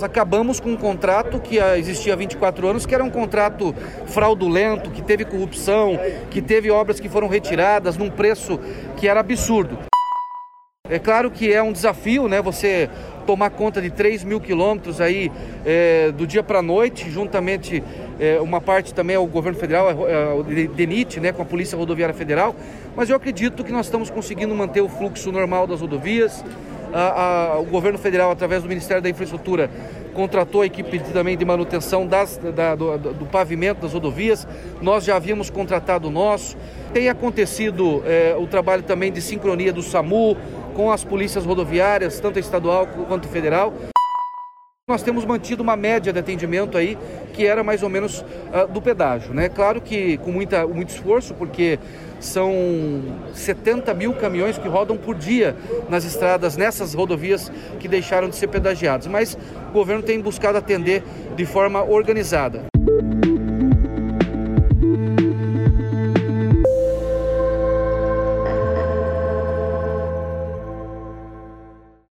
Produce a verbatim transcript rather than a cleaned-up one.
acabamos com um contrato que existia há vinte e quatro anos, que era um contrato fraudulento, que teve corrupção, que teve obras que foram retiradas num preço que era absurdo. É claro que é um desafio, né, você tomar conta de três mil quilômetros aí é, do dia para a noite, juntamente é, uma parte também ao governo federal, o DENIT, né, com a Polícia Rodoviária Federal, mas eu acredito que nós estamos conseguindo manter o fluxo normal das rodovias. A, a, o governo federal, através do Ministério da Infraestrutura, contratou a equipe de, também de manutenção das, da, do, do pavimento das rodovias. Nós já havíamos contratado o nosso. Tem acontecido é, o trabalho também de sincronia do SAMU com as polícias rodoviárias, tanto a estadual quanto a federal. Nós temos mantido uma média de atendimento aí, que era mais ou menos uh, do pedágio, né? Claro que com muita, muito esforço, porque são setenta mil caminhões que rodam por dia nas estradas, nessas rodovias que deixaram de ser pedagiadas. Mas o governo tem buscado atender de forma organizada.